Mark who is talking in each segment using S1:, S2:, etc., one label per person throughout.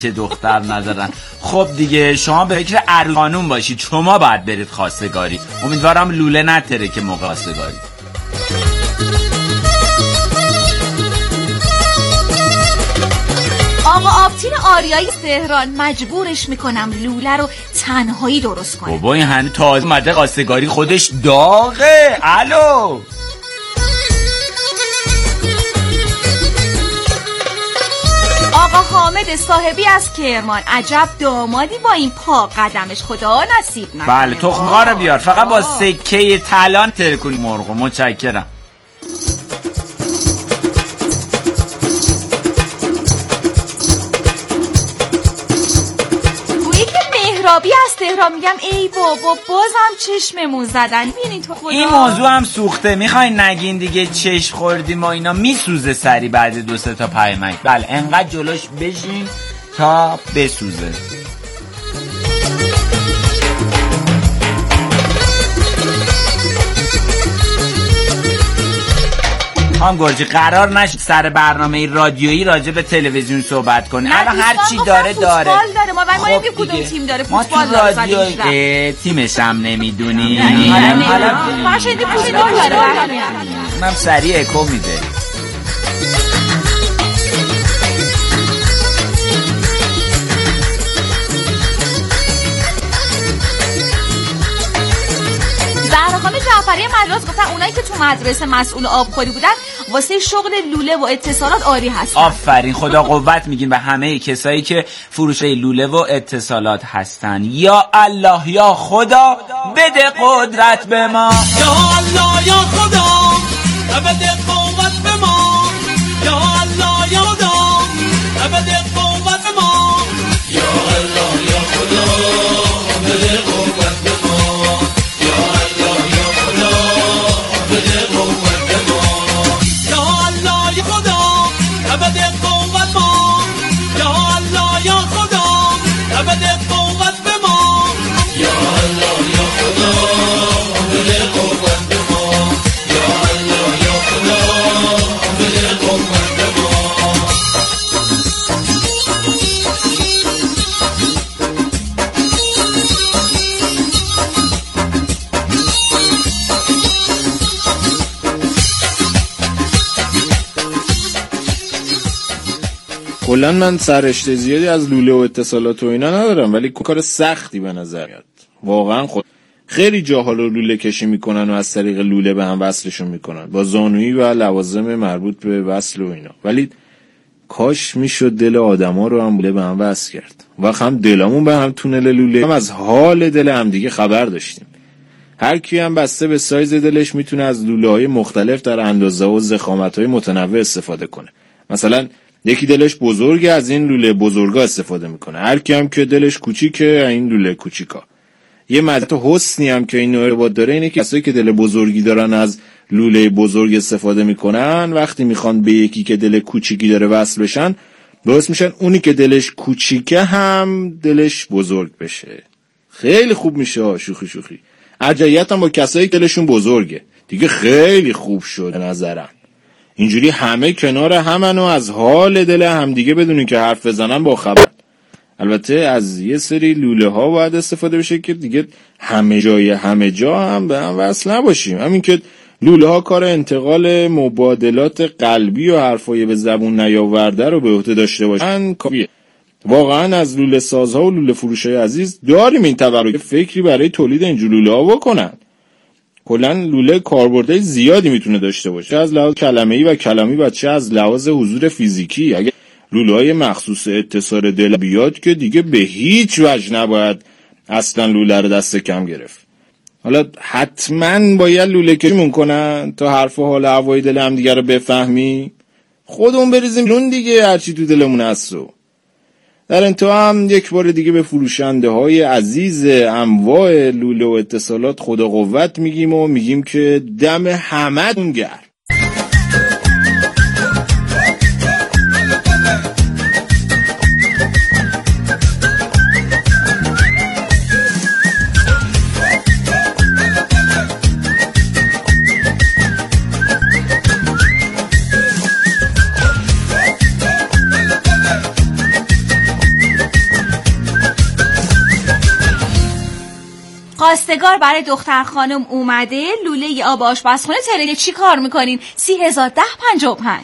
S1: که دختر ندارن. خب دیگه شما به فکر عروس خانوم باشید، شما باید برید خواستگاری. امیدوارم لوله نتره که موقع خواستگاری.
S2: آقا آبتین آریایی تهران مجبورش میکنم لوله رو تنهایی درست کنه.
S1: بابا این هنوز تازه اومده خواستگاری، خودش داغه. الو
S2: آقا حامد صاحبی از کرمان، عجب دامادی با این پا قدمش، خدا نصیب نکنه.
S1: بله تخم‌ها رو بیار، فقط با سکه طلا ترکون مرغو. متشکرم.
S2: مهرابی از تهران میگم ای بابا بازم چشممون زدن. ببینین تو خدا
S1: این موضوع هم سوخته، میخواین نگین دیگه چشم خوردیم و اینا میسوزه سری بعد 2-3 تا پیمک. بله انقدر جلوش بشین تا بسوزه. هم گرجی قرار نشد سر برنامه رادیویی راجع به تلویزیون صحبت کنه. الان هر چی داره
S2: فوتبال داره. ما نمیدونیم کدوم تیم داره فوتبال
S1: داره. ما تو رادیو تیمش هم نمیدونی.
S2: حالا فاشیدی فوتبال داره.
S1: من سریع اکو میده.
S2: جعفری مدرس گفتن اونایی که تو مدرسه مسئول آبخوری بودن واسه شغل لوله و اتصالات عالی هستن.
S1: آفرین، خدا قوت میگین به همه کسایی که فروشه لوله و اتصالات هستن. یا الله یا خدا بده قدرت به ما.
S3: یا الله یا خدا بده قوت به ما. یا الله یا خدا بده قوت به ما. یا الله یا خدا بده قوت به ما.
S4: کلا من سررشته زیادی از لوله و اتصالات و اینا ندارم، ولی کار سختی به نظر میاد واقعا. خیلی جاها رو لوله کشی میکنن و از طریق لوله به هم وصلشون میکنن با زانویی و لوازم مربوط به وصل و اینا، ولی کاش میشد دل آدما رو هم لوله به هم وصل کرد. وقت هم دلمون به هم تونل لوله، هم از حال دل هم دیگه خبر داشتیم. هر کی هم بسته به سایز دلش میتونه از لوله‌های مختلف در اندازه و ضخامت‌های متنوع استفاده کنه. مثلا یکی دلش بزرگه، از این لوله بزرگا استفاده میکنه. هر کی هم که دلش کوچیکه، این لوله کوچیکا. یه مدت حسنی هم که این ارتباط داره اینه که کسایی که دل بزرگی دارن از لوله بزرگ استفاده میکنن، وقتی میخوان به یکی که دل کوچیکی داره وصل بشن، باعث میشن اونی که دلش کوچیکه هم دلش بزرگ بشه. خیلی خوب میشه. شوخی ارجحیت هم با کسایی که دلشون بزرگه دیگه خیلی خوب شد نظرم. اینجوری همه کنار همن و از حال دل هم دیگه بدونین که حرف بزنن با خبر. البته از یه سری لوله ها باید استفاده بشه که دیگه همه جا هم به هم وصل نباشیم. همین که لوله ها کار انتقال مبادلات قلبی و حرفای به زبون نیاورده رو به عهده داشته باشن کافیه. واقعا از لوله سازها و لوله فروشای عزیز داریم این تبرک فکری برای تولید این لوله ها بکنن. کلا لوله کاربردهای زیادی میتونه داشته باشه، چه از لحاظ کلمه‌ای و کلامی و چه از لحاظ حضور فیزیکی. اگه لوله‌های مخصوص اتصال دل بیاد که دیگه به هیچ وجه نباید اصلا لوله رو دست کم گرفت. حالا حتما باید لوله کشیمون کنن تا حرف و حال هوای دل هم دیگه رو بفهمی. خودمون بریزیم لون دیگه، هرچی تو دلمون هست. در انتها هم یک بار دیگه به فروشنده های عزیز انواع لوله و اتصالات خدا قوت میگیم و میگیم که دم همتون گرم.
S2: خواستگار برای دختر خانم اومده، لوله آب آشپزخونه ترکه. چی کار میکنین؟ 301055.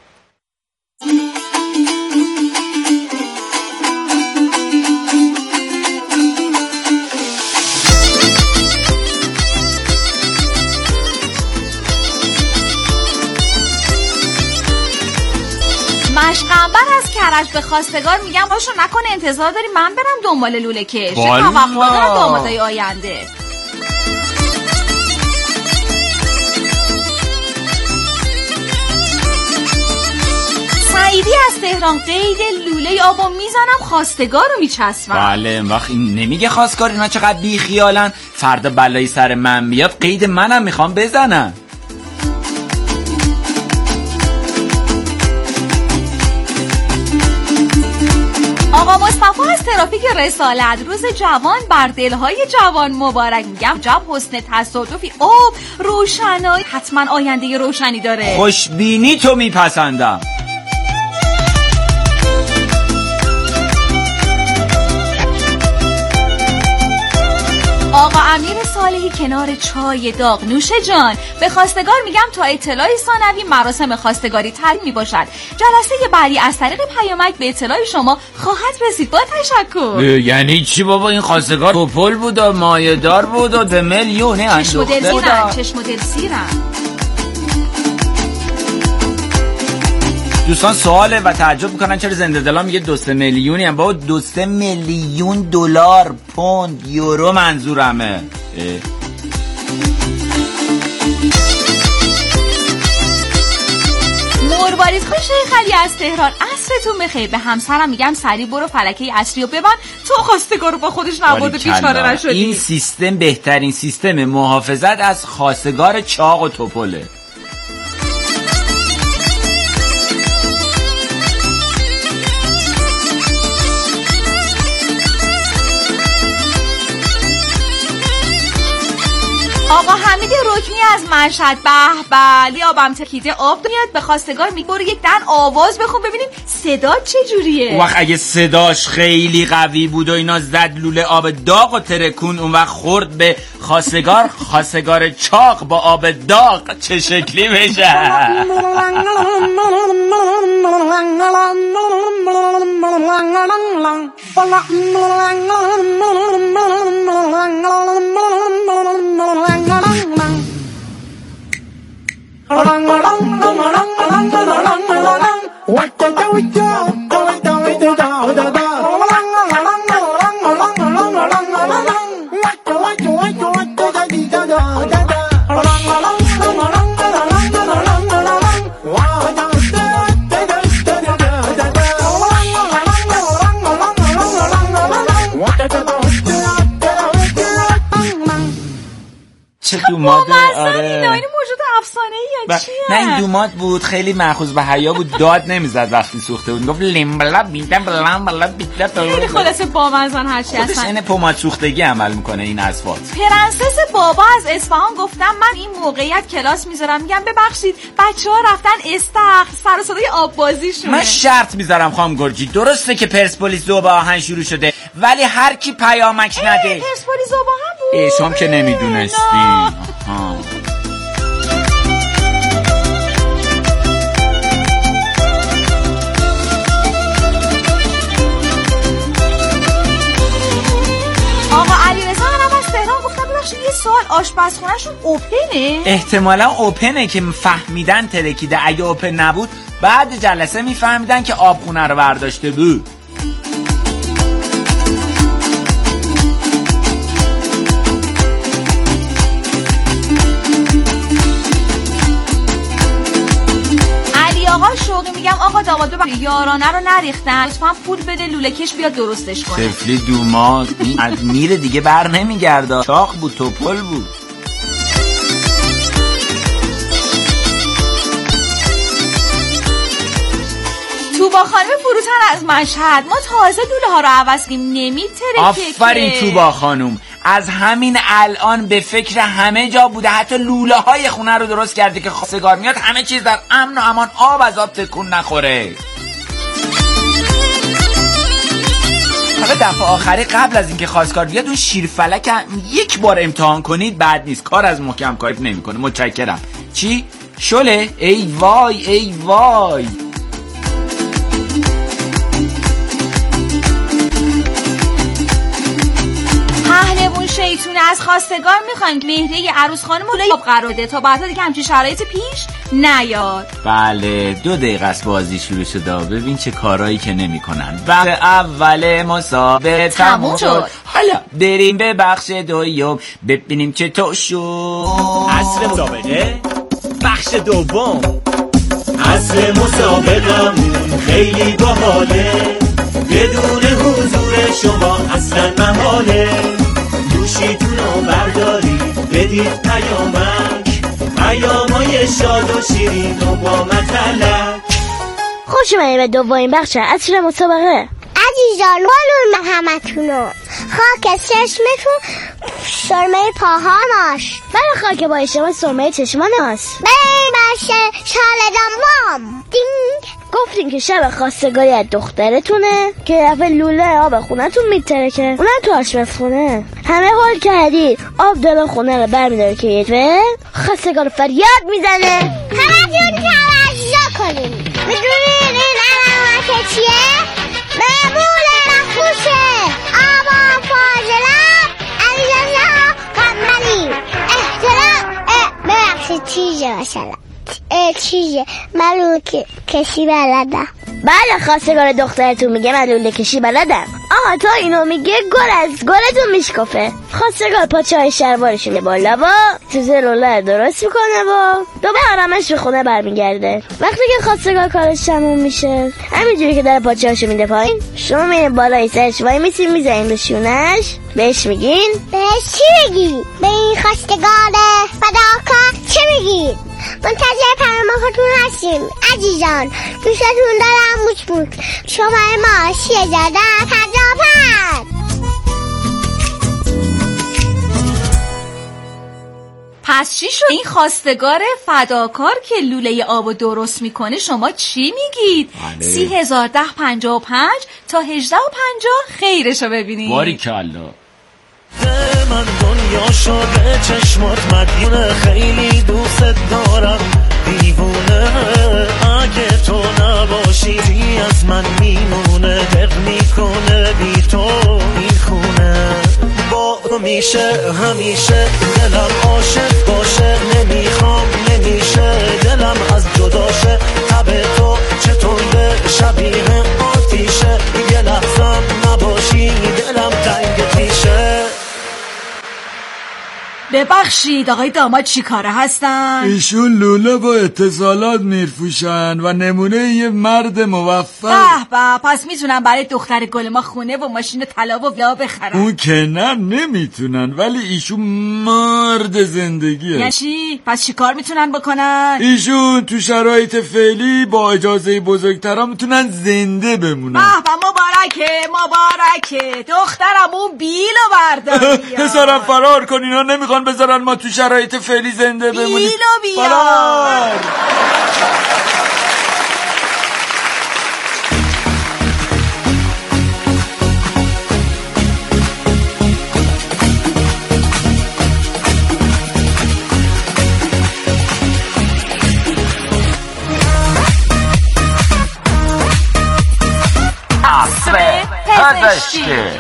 S2: مشقنبر از کرج به خواستگار میگم باشو نکنه انتظار داری من برم دنبال لوله کش. چه توقع دارم دامادای آینده. سعیدی از تهران قید لوله آبو میزنم خواستگار رو میچسبم.
S1: بله وقت این نمیگه خواستگار اینا چقدر بی خیالن، فردا بلایی سر من بیاد قید منم میخوام بزنم.
S2: آقا مصطفی از ترافیک رسالت، روز جوان بر دلهای جوان مبارک. میگم جب حسن تصادفی آب روشنایی، حتما آینده روشنی داره.
S1: خوشبینی تو میپسندم.
S2: آقا امیر صالحی کنار چای داغ. نوش جان به خواستگار میگم تا اطلاع ثانوی مراسم خواستگاری ترتیب میباشد. جلسه بعدی از طریق پیامک به اطلاع شما خواهد رسید. با تشکر.
S1: یعنی چی بابا؟ این خواستگار توپل بود و مایه‌دار بود و به میلیون اندوخته بود.
S2: چشم و دل سیرم.
S1: دوستان سواله و تعجب میکنن چرا زنده دلا میگه 2 میلیونی هم بابا. 2 میلیون دلار، پوند، یورو منظورمه.
S2: مرواریز خوش خالی از تهران. عصرتون بخیر. به همسرم میگم سریع برو فلکه اصلی رو ببند تو خواستگار رو با خودش نبرده بیچاره نشدی.
S1: این سیستم بهترین سیستم محافظت از خواستگار چاق و توپله.
S2: آقا حمید رکنی از مشهد. به لیابم تکیده آب میاد به خواستگار میگه یک دن آواز بخون ببینیم صدا چه جوریه.
S1: اون وقت اگه صداش خیلی قوی بود و اینا زد لوله آب داغ و ترکون، اون وقت خورد به خواستگار چاق با آب داغ چه شکلی بشه؟ چه دوماده.
S2: آره این موجود افسانه‌ای یا چیه؟
S1: نه این دوماد بود، خیلی مأخوذ به حیا بود، داد نمیزد وقتی سوخته بود، گفت لیمبلا بیدم بلا بیدم.
S2: خیلی خلاصه بامزن هرچی
S1: هستن. خودش این پماد سوختگی عمل میکنه این اصوات.
S2: پرنسس بابا از اصفهان گفتم من این موقعیت کلاس میذارم. میگم ببخشید بچه‌ها رفتن استخر، سر و صدای آب بازیشونه.
S1: من شرط میذارم خانم گرجی، درسته که پرسپولیس 2 با آهن شروع شده ولی هر کی پیامک نده.
S2: پرسپولیس 2 با هم بود.
S1: شما که نمیدونستی.
S2: آقا علیرضا هم از تهران گفتم ببخشید یه سوال، آشپزخونه‌شون اوپنه؟
S1: احتمالا اوپنه که فهمیدن ترکیده. اگه اوپن نبود بعد جلسه میفهمیدن که آبخونه رو برداشته بود.
S2: آقا شوقی میگم آقا داماد ببخشید یارانه رو نریختن، لطفاً پول بده لوله کش بیاد درستش کنه.
S1: طفلی دوماد این از میره دیگه بر نمیگرده. چاق بود، توپل بود.
S2: توبا خانم فروتن از مشهد. ما تازه لوله ها رو عوض کردیم نمیترکه.
S1: آفرین توبا خانم، از همین الان به فکر همه جا بوده، حتی لوله های خونه رو درست کرده که خواستگار میاد همه چیز در امن و امان، آب از آب تکون نخوره. حالا دفعه آخری قبل از اینکه خواستگار بیاد اون شیرفلک یک بار امتحان کنید بعد نیست، کار از محکم کاری نمیکنه. متشکرم. چی؟ شله؟ ای وای ای وای.
S2: پهلوون شیطونه از خواستگار میخوایم که مهریه عروس خانم لای آب قرار ده تا بعدا دیگه همچین شرایط پیش نیاد.
S1: بله 2 دقیقه است بازی شروع شده، ببین چه کارایی که نمیکنن. بخش اول مسابقه تموم شد، حالا بریم به بخش دوم ببینیم چطور شد.
S5: عصر مسابقه بخش دوم. عصر مسابقمون خیلی باحاله، بدون حضور شما اصلا محاله. گوشیتونو بردارید بدید پیامای شاد و شیرین و با مطلق.
S6: خوش اومدید به دومین بخش عصر مسابقه.
S7: عزیزان قولون به همتونو، خاک چشمتون سرمه پاهاماش،
S6: برای خاک با شما سرمه چشمان هاست.
S7: برای بخش شالدام دینگ.
S6: گفتین که شب خواستگاری از دخترتونه که دفعه لوله آب خونتون میترکه، اونم تو آشپزخونه. همه حال کردید آب دل خونه رو برمیداره که یه دفعه خواستگار فریاد میزنه.
S7: همتون توجه کنین، میدونین این علامت چیه؟ معمول مخصوصه آبا فاضلات علیزاده قمری احترام. ببخشید چیزه مثلا چیزه معلوم که کشی بلدم.
S6: بله خواستگار دخترتون میگه من لوله کشی بلدم. آها تا اینو میگه گل از گلتون میشکفه. خواستگار پاچه های شلوارشونه بالا و توزه لوله درست میکنه و دوباره آرامش به خونه برمیگرده. وقتی که خواستگار کارش تموم میشه همینجوری که در پاچه هاشو میده پایین، شما میرین بالای سرش وای میسین میزنین به شونش، بهش میگین.
S7: بهش چی میگی؟ به این خواستگار فداکار چی میگی؟ منتظر پیامتون هستیم عزیزان. دوستتون دارم. موچ شماره ما 3055.
S2: پس چی شد؟ این خواستگار فداکار که لوله آبو درست میکنه شما چی میگید؟ 3055 تا 1850 خیرشو ببینید.
S1: باریکالله.
S3: من دنیا شده چشمات مدیونه، خیلی دوست دارم دیوونه. اگه تو نباشی از من میمونه، دق میکنه بی تو این خونه. با همیشه دلم عاشق باشه، نمیخوام نمیشه دلم از جداشه. تب تو چطوره شبیه آتیشه، یه لحظم نباشی دلم تنگ تیشه.
S2: ببخشید آقای داماد چی کاره هستن؟
S8: ایشون لوله با اتصالات میرفوشن و نمونه یه مرد موفق.
S2: به پس میتونن برای دختر گل ما خونه و ماشین طلا و لا بخرن.
S8: اون که نمیتونن، ولی ایشون مرد زندگیه.
S2: یعنی چی؟ پس چی کار میتونن بکنن؟
S8: ایشون تو شرایط فعلی با اجازه بزرگترا میتونن زنده بمونن.
S2: مبارکه دخترم اون بیلو برداری.
S8: پسرم فرار کن، اینا نمیخوان بذارن ما تو شرایط فعلی زنده بمونیم.
S2: بیلو
S8: فرار.
S1: پزشکی.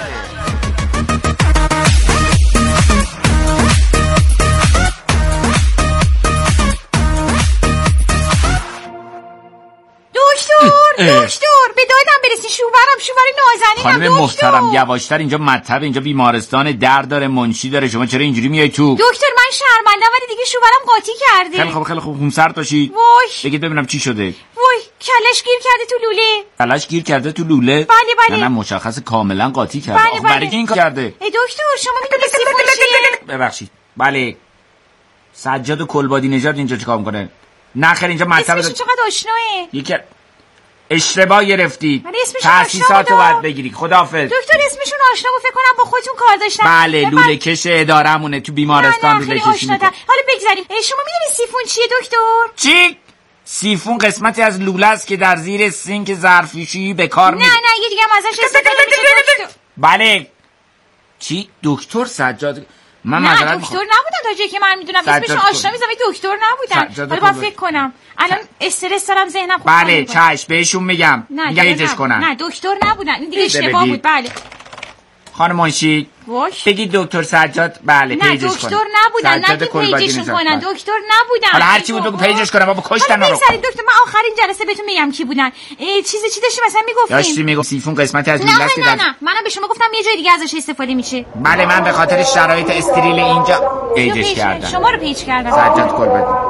S2: دکتر به دادم برسی، شوهر نازنینم.
S1: خانم محترم یواشتر، اینجا مطب، اینجا بیمارستان، درد داره، منشی داره، شما چرا اینجوری میای تو؟
S2: دکتر من شرمندم ولی دیگه شوهرم قاطی کرده.
S1: خیلی خوب خونسرد باشید.
S2: وای
S1: بگید ببینم چی شده.
S2: وای کلش گیر کرده تو لوله.
S1: کلش گیر کرده تو لوله؟
S2: بله
S1: نه مشخص کاملا قاطی کرده.
S2: بله.
S1: برای که این کار کرده؟
S2: ای دکتر شما میدونی سیفون چیه؟
S1: ببخشید بله. سجاد و کلبادی نژاد اینجا چیکار میکنه؟ نه خیر اینجا مطب
S2: اسمش چقدر آشناه.
S1: یکی اشتباه گرفتید.
S2: اسمشون
S1: تأسیساتو باید بگیری. خداحافظ.
S2: دکتر اسمشون آشنا بود، فکر کنم با خودتون کار داشتن.
S1: بله لوله کش اداره‌مونه تو بیمارستان لوله کشی میکنه.
S2: حالا بگذاریم. شما میدونی سیفون چیه دکتر؟
S1: چی؟ سیفون قسمتی از لوله است که در زیر سینک ظرفشویی به کار
S2: نه یه دیگه هم ازش استفاده میشه دکتر.
S1: بله. چی؟ دکتر سجاد؟ من
S2: نه
S1: معذرت
S2: دکتر
S1: میخوام.
S2: نبودن تا جایی که من میدونم، اسمشون آشنا میزم، دکتر نبودن. حالا باید فکر کنم. الان استرس دارم، ذهنم خوب
S1: بله چشم بهشون میگم پیجش کنن.
S2: نه دکتر نبودن، این دیگه اشتباه بود. بله
S1: خانم منشی بگید دکتر سجاد. بله پیجش کنن.
S2: نه دکتر نبودن، نه پیجشون کنن، دکتر نبودن.
S1: حالا هر چی بود بگو پیجش کنن. بابا کشتن رو.
S2: دکتر من آخرین جلسه بهتون میگم کی بودن. چی داشتیم مثلا میگفتیم؟
S1: سیفون قسمتی از لوله است.
S2: نه منم به شما گفتم یه جای دیگه ازش استفاده میشه.
S1: بله من به خاطر شرایط استریل اینجا پیجش کردم.
S2: شما رو پیج کردم.
S1: سجاد کلبدی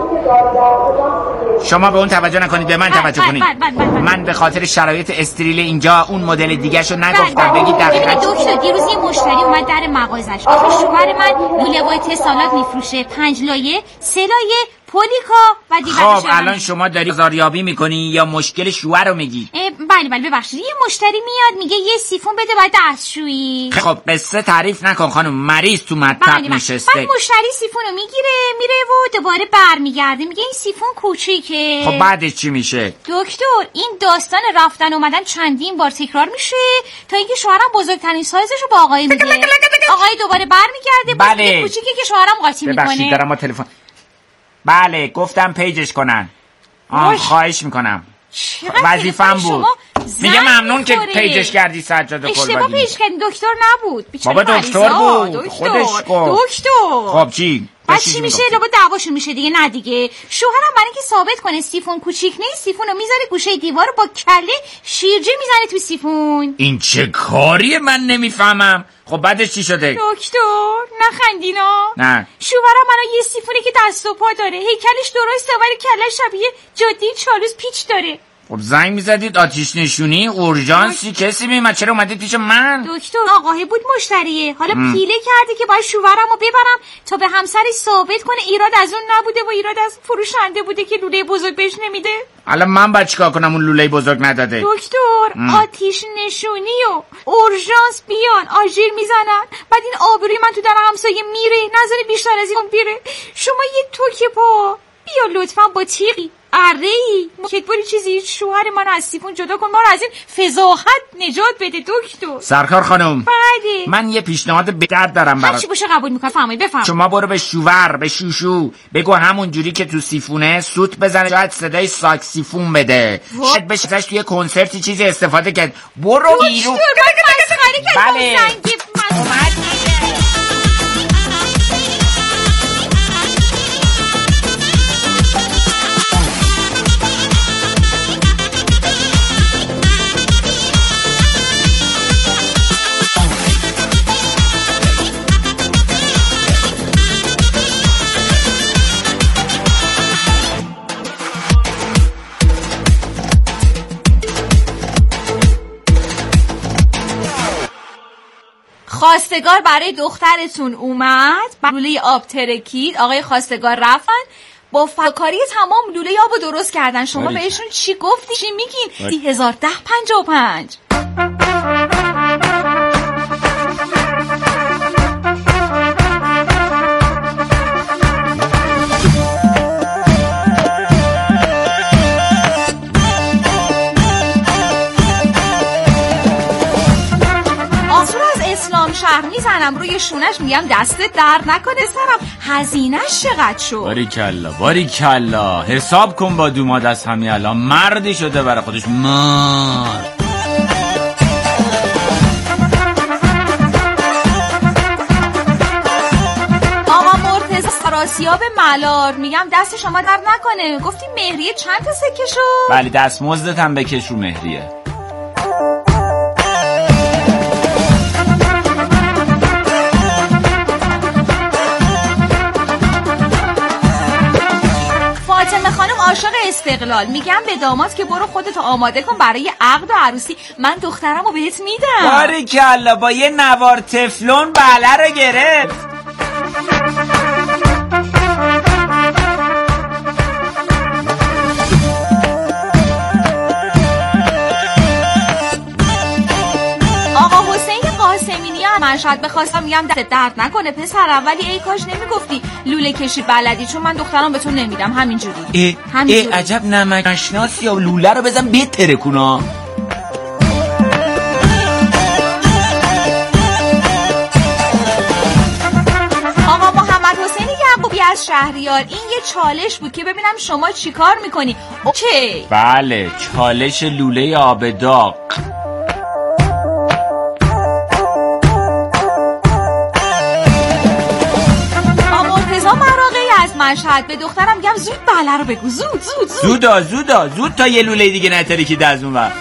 S1: شما به اون توجه نکنید، به من توجه کنید. من به خاطر شرایط استریل اینجا اون مدل دیگه‌شو نگفتم. بگید دقیقاً.
S2: دکتر دیروز یه مشتری اومد در مغازش. آخه شوهر من لوله و اتصالات میفروشه، 5 لایه، 3 لایه، پولیکا و دیگه.
S1: خب الان شما داری بازاریابی میکنی یا مشکل شوهر رو میگی؟
S2: بله ببخشید. یه مشتری میاد میگه یه سیفون بده بعد دستشویی.
S1: خب قصه تعریف نکن خانم، مریض تو مطب نشسته.
S2: بعد مشتری سیفونو میگیره میره و دوباره برمیگرده میگه این سیفون کوچیکه.
S1: خب بعدش چی میشه؟
S2: دکتر این داستان رفتن اومدن چندین بار تکرار میشه تا اینکه شوهرم بزرگترین سایزشو با آقای میده. آقای دوباره برمیگرده با کوچیکی که شوهرم قاطی میکنه.
S1: ببخشید دارم با تلفن. بله گفتم پیجش کنن. خواهش میکنم، وظیفم بود. میگه ممنون که پیجش کردی سجاد کلبدی.
S2: اشتباه پیج کردی، دکتر نبود.
S1: بابا دکتر بود، خودش گفت.
S2: دکتر
S1: خب چی؟
S2: بعد چی میشه؟ لابد دعواشون میشه دیگه. نه دیگه شوهرم برای اینکه ثابت کنه سیفون کوچیک نیست، سیفونو میذاره گوشه دیوار با کله شیرجه میزنه تو سیفون. این
S1: چه کاریه من نمیفهمم. خب بعدش چی شده؟
S2: دکتر نخندینا.
S1: نه
S2: شوهرم الان یه سیفونی که دست و پا داره، هیکلش درسته ولی کلهش شبیه جادی چالوس پیچ داره.
S1: خب زنگ میزدید آتیش نشونی اورژانسی کسی میومد؟ چرا اومدید پیش من؟
S2: دکتر آقاهه بود مشتریه. حالا پیله کرده که باید شوهرمو ببرم تا به همسرش ثابت کنه ایراد از اون نبوده و ایراد از فروشنده بوده که لوله بزرگ بهش نمیده.
S1: الان من باید چیکار کنم اون لوله بزرگ نداده؟
S2: دکتر آتیش نشونی و اورژانس بیان آژیر میزنن، بعد این آبروی من تو در همسایه میره، نذاره بیشتر از این بره. شما یه توک پا بیا لطفا با تیغی اره‌ای کتباری چیزی شوهر من از سیفون جدا کن، ما رو از این فضاحت نجات بده دکتر.
S1: سرکار خانم
S2: بله
S1: من یه پیشنهاد به درد دارم برات.
S2: هرچی باشه قبول میکنم. فرمایید بفرمایید.
S1: شما برو به شوور، به شوشو بگو همون جوری که تو سیفونه سوت بزنه، شاید صدای ساکسیفون بده، شاید بشه ازش توی کنسرتی چیزی استفاده کرد. برو بیرون.
S2: بله خواستگار برای دخترتون اومد، لوله آب ترکید، آقای خواستگار رفتن با فکاری تمام لوله آبو درست کردن. شما بهشون چی گفتی؟ چی میگین؟ 301055. شهر میزنم روی شونش میگم دستت درد نکنه سرم، هزینه‌اش چقدر شد؟
S1: باریکلا حساب کن با دوماد از همین الان مردی شده برای خودش.
S2: آقا مرتضی فراسیاب ملار میگم دست شما درد نکنه. گفتی مهریه چند تا سکه شد؟
S1: بله دستمزدت هم بکش رو مهریه.
S2: عاشق استقلال میگم به داماد که برو خودتو آماده کن برای عقد و عروسی، من دخترمو بهت میدم.
S1: باریکلا با یه نوار تفلون بله رو گرفت.
S2: آقا حسین قاسمینی هم من شاید بخواستم میگم دست درد نکنه پسرم، ولی ای کاش نمیگفتی لوله کشی بلدی، چون من دخترم به تو نمیدم همینجوری.
S1: عجب نمک نشناسی یا لوله رو بزن بترکونا.
S2: شهریار، این یه چالش بود که ببینم شما چی کار میکنی. اوکی.
S1: بله، چالش لوله آب داغ.
S2: از مشهد به دخترم میگم زود بله رو بگو،
S1: زود تا یه لوله دیگه نترکید از اون وقت.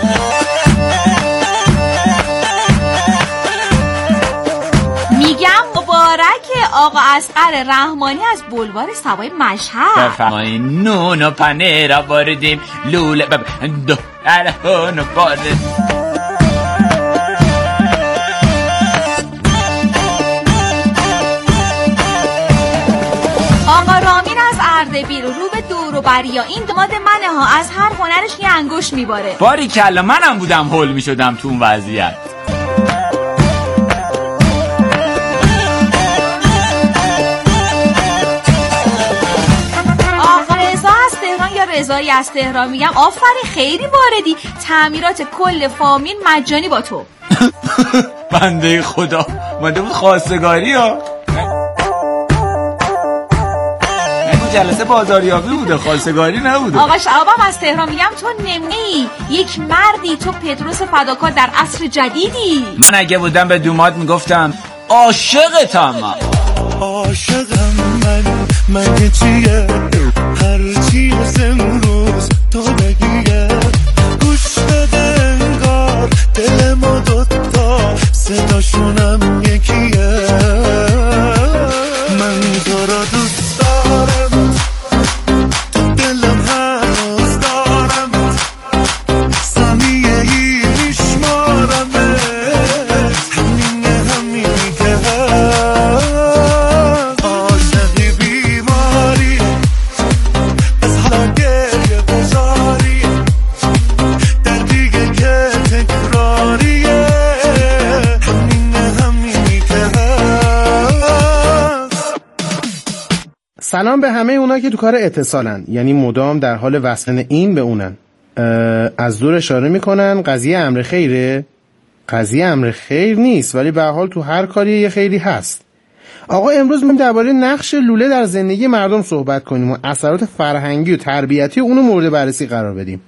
S2: میگم مبارک آقا اصغر رحمانی از بلوار سوای مشهد.
S1: بفرمایید. نونو پنه را باردیم لوله دو الهونو باردیم.
S2: اردبیل رو به دور و بریا، این دماد منه ها، از هر هنرش یه انگوش میباره.
S1: باریکلا، منم بودم هول میشدم تو اون وضعیت.
S2: آقا رضا از تهران یا رضایی از تهران، میگم آفرین خیلی واردی، تعمیرات کل فامیل مجانی با تو.
S1: بنده خدا، ماده بود خواستگاری ها. جلسه بازاریابی بوده، خواستگاری نبوده.
S2: آقا شعبم از تهران، میگم تو نمونه‌ای، یک مردی، تو پدروس فداکار در عصر جدیدی.
S1: من اگه بودم به دومات میگفتم عاشقتم.
S3: عاشقم من چیه هر چی از امروز تو بگیه، گوش بده انگار دل ما دوتا صداشونم یکیه. من تو را دوست دارم، تو دلم هنوز دارم، ثانیه ای میشمارم، همینی که هست. عاشقی بیماری از حالا گریه بزاری، در دیگه که تکراریه، همینی که هست.
S9: سلام به همه اونا که تو کار اتصالن، یعنی مدام در حال وصلن این به اونن. از دور اشاره میکنن قضیه امر خیره. قضیه امر خیر نیست، ولی به هر حال تو هر کاری یه خیری هست. آقا امروز می‌خوایم درباره نقش لوله در زندگی مردم صحبت کنیم و اثرات فرهنگی و تربیتی اونو مورد بررسی قرار بدیم.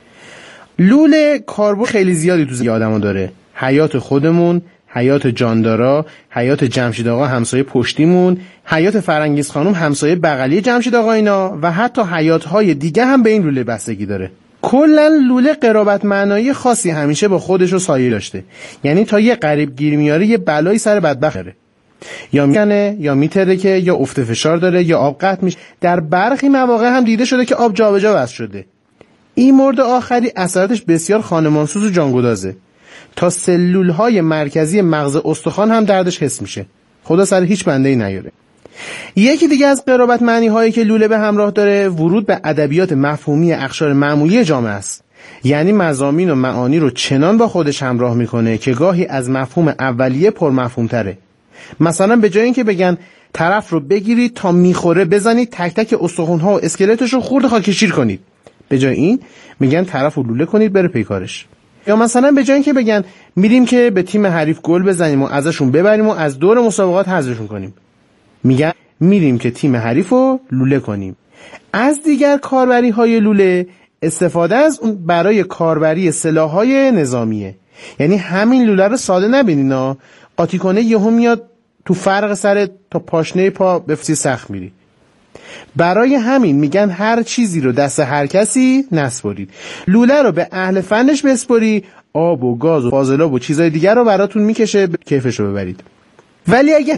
S9: لوله کاربرد خیلی زیادی تو زندگی آدمو داره. حیات خودمون، حیات جاندارا، حیات جمشید آقا همسایه پشتیمون، حیات فرنگیز خانم همسایه بغلی جمشید آقا اینا، و حتی حیات‌های دیگه هم به این لوله بستگی داره. کلا لوله قرابت معنایی خاصی همیشه با خودش رو سایه داشته. یعنی تا یه غریب گیر میاره یه بلایی سر بدبخت داره. یا میکنه یا میترکه یا افت فشار داره یا آب قطع میشه. در برخی مواقع هم دیده شده که آب جابجا وصل شده. این مورد آخری اثراتش بسیار خانمانسوز و جانگدازه. تا سلولهای مرکزی مغز استخوان هم دردش حس میشه. خدا سر هیچ بنده‌ای نیاره. یکی دیگه از قرابت معنی هایی که لوله به همراه داره ورود به ادبیات مفهومی اقشار معمولی جامعه است. یعنی مضامین و معانی رو چنان با خودش همراه میکنه که گاهی از مفهوم اولیه پرمفهوم تره. مثلا به جای اینکه بگن طرف رو بگیرید تا میخوره بزنید تک تک استخوان‌ها و اسکلتش رو خورد خاکشیر کنید، به جای این میگن طرف رو لوله کنید بره پیکارش. یا مثلا به جای اینکه بگن میریم که به تیم حریف گل بزنیم و ازشون ببریم و از دور مسابقات حذفشون کنیم، میگن میریم که تیم حریف رو لوله کنیم. از دیگر کاربری های لوله استفاده از اون برای کاربری سلاح‌های نظامیه. یعنی همین لوله رو ساده نبینینا، قاطی کنه یهو میاد تو فرق سر تا پاشنه پا بفسی سخت میری. برای همین میگن هر چیزی رو دست هر کسی نسپارید. لوله رو به اهل فنش بسپاری، آب و گاز و فاضلاب و چیزای دیگر رو براتون میکشه، کیفش رو ببرید. ولی اگه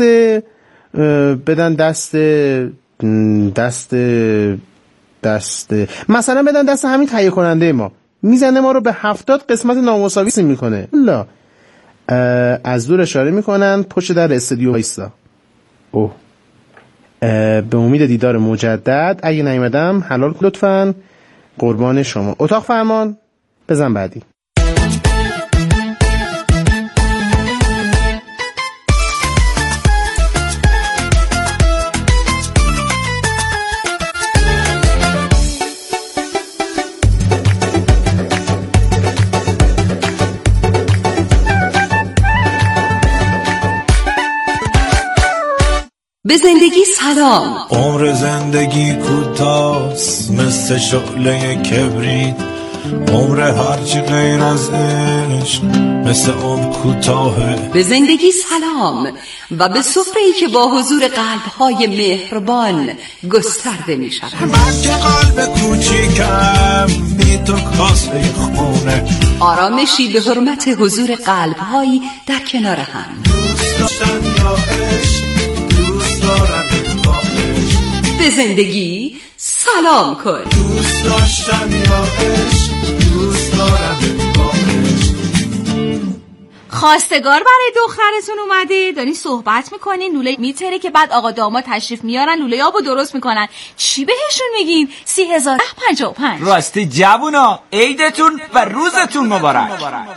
S9: بدن دست مثلا بدن دست همین تهیه کننده ما، میزنه ما رو به 70 قسمت نامساوی میکنه. لا از دور اشاره میکنن پشت در استودیو وایسا. اوه به امید دیدار مجدد. اگه نیومدم حلال لطفاً، قربان شما. اتاق فرمان بزن بعدی.
S10: به زندگی سلام.
S3: عمر زندگی کوتاست مثل شعله کبریت، عمر هرچی غیر از عشق مثل عمر کوتاهه.
S10: به زندگی سلام و به سفره‌ای که با حضور قلب‌های مهربان گسترده می‌شود.
S3: من که قلب کوچیکم بی تو کاسه خونه،
S10: آرامشی به حرمت حضور قلب‌هایی در کنار هم.
S3: دوست داشتن یا عشق، دوست دارم با عشق.
S10: به زندگی سلام کن.
S3: دوست داشتن یا عشق، دوست دارم با عشق.
S2: خواستگار برای دخترتون اومده، دارین صحبت میکنین، لوله میتره که بعد آقا داماد تشریف میارن لوله آبو درست میکنن. چی بهشون میگین؟ 3055.
S1: راستی جوونا، عیدتون و روزتون مبارک.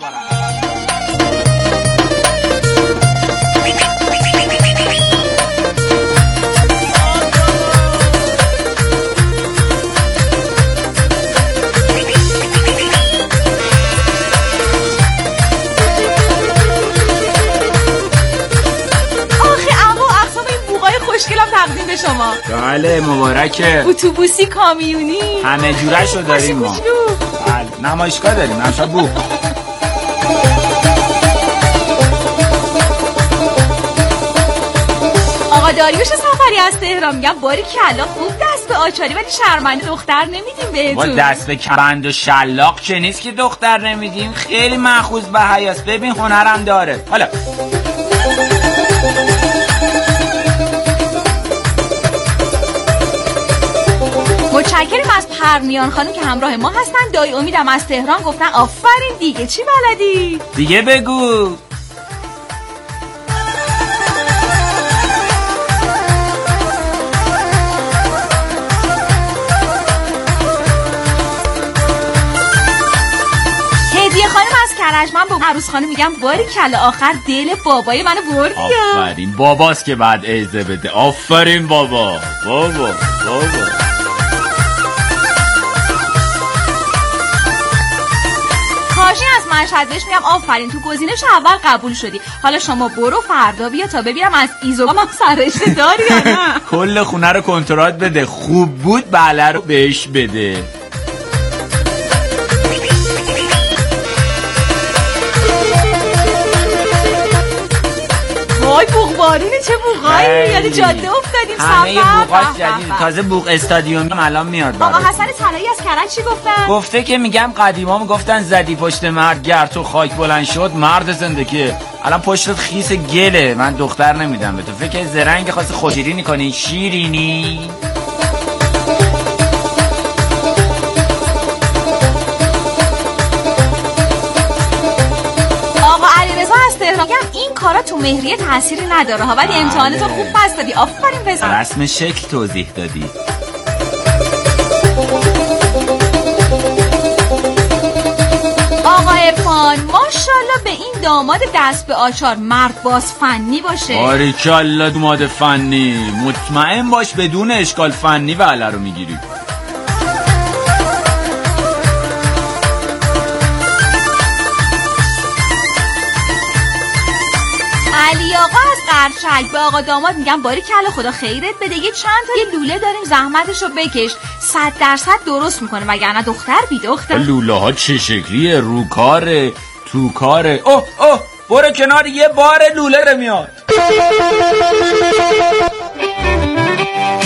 S2: خوشگلم تقدیم به شما.
S1: بله مبارکه.
S2: اتوبوسی، کامیونی،
S1: همه جورشو داریم ما. بله نمایشگاه داریم همشا بو.
S2: آقا داریوش سفری از تهران میگم باری کلا خوب دست به آچاری ولی شرمنده دختر نمیدیم بهتون.
S1: با دست به کبند و شلاق چه نیست که دختر نمیدیم، خیلی مأخوذ به حیاس. ببین هنرم داره. حالا
S2: متشکرم از پرمیان خانم که همراه ما هستن. دایی امیدم از تهران گفتن آفرین دیگه چی بلدی؟
S1: دیگه بگو.
S2: هدیه خانم از کرج، من با عروس خانم میگم باری کلا آخر دل بابای منو بردی.
S1: آفرین باباست که بعد عزه بده. آفرین بابا.
S2: کاشی از مشهد بهش میگم آفرین تو گزینش اول قبول شدی. حالا شما برو فردا بیا تا ببینم از ایزوگام هم سررشته داری یا نه.
S1: کل خونه رو کنترات بده، خوب بود بله رو بهش بده.
S2: وای بوقبارونه چه بوقایی، یعنی جاده افتادیم سفر.
S1: همه بوقاش جدید، تازه بوق استادیوم الان میاد برات.
S2: آقا حسن طلایی از کرج چی گفتن؟
S1: گفته که میگم قدیما میگفتن زدی پشت مرد گر تو خاک بلند شد مرد زندگی. الان پشتت خیس گله، من دختر نمیدم به تو. فکر زرنگ خاص خوشیرینی کنی شیرینی.
S2: این کارا تو مهریه تأثیری نداره ها، ولی امتحانتو خوب پس دادی. آفرین پسر.
S1: رسم شکل توضیح دادی.
S2: آقا ارفان ماشاءالله به این داماد دست به آچار، مرد باز فنی باشه.
S1: باریکالله داماد فنی، مطمئن باش بدون اشکال فنی بله رو میگیری.
S2: علی آقا از قرچک به آقا داماد میگم باری کلا خدا خیرت بده، یه چند تا یه لوله داریم زحمتشو بکش، 100% درست میکنه وگرنه دختر بی دختر.
S1: لوله ها چه شکلیه؟ رو کاره تو کاره؟ اوه برو کنار، یه بار لوله رو میاد.